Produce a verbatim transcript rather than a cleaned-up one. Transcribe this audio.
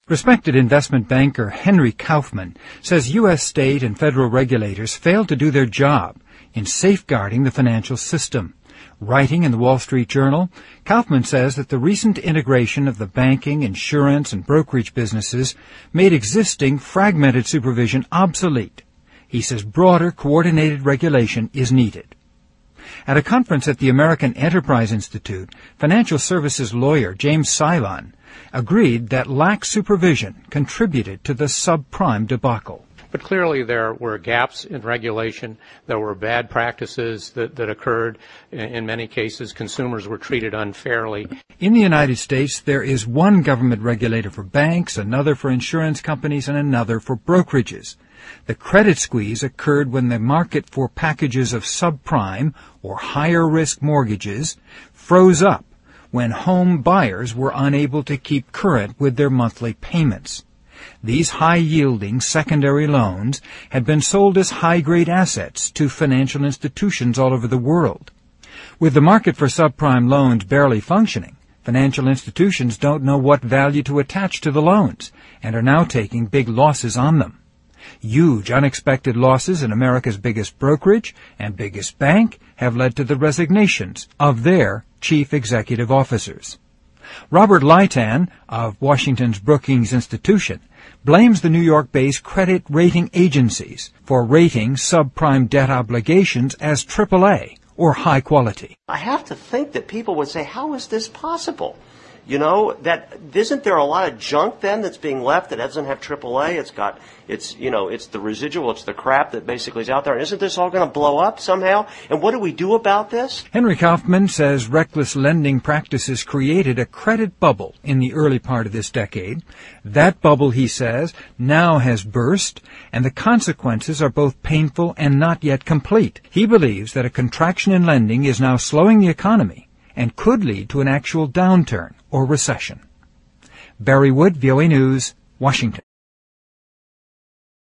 Respected investment banker Henry Kaufman says U S state and federal regulators failed to do their job in safeguarding the financial system. Writing in the Wall Street Journal, Kaufman says that the recent integration of the banking, insurance, and brokerage businesses made existing fragmented supervision obsolete. He says broader coordinated regulation is needed. At a conference at the American Enterprise Institute, financial services lawyer James Ceylon agreed that lax supervision contributed to the subprime debacle. But clearly there were gaps in regulation. There were bad practices that, that occurred. In many cases, consumers were treated unfairly. In the United States, there is one government regulator for banks, another for insurance companies, and another for brokerages. The credit squeeze occurred when the market for packages of subprime or higher-risk mortgages froze up when home buyers were unable to keep current with their monthly payments. These high-yielding secondary loans had been sold as high-grade assets to financial institutions all over the world. With the market for subprime loans barely functioning, financial institutions don't know what value to attach to the loans and are now taking big losses on them. Huge unexpected losses in America's biggest brokerage and biggest bank have led to the resignations of their chief executive officers. Robert Leighton of Washington's Brookings Institution blames the New York-based credit rating agencies for rating subprime debt obligations as triple A or high quality. I have to think that people would say, how is this possible? You know, that isn't there a lot of junk then that's being left that doesn't have triple A? It's got, it's, you know, it's the residual, it's the crap that basically is out there. And isn't this all going to blow up somehow? And what do we do about this? Henry Kaufman says reckless lending practices created a credit bubble in the early part of this decade. That bubble, he says, now has burst, and the consequences are both painful and not yet complete. He believes that a contraction in lending is now slowing the economy and could lead to an actual downturn or recession. Barry Wood, V O A News, Washington.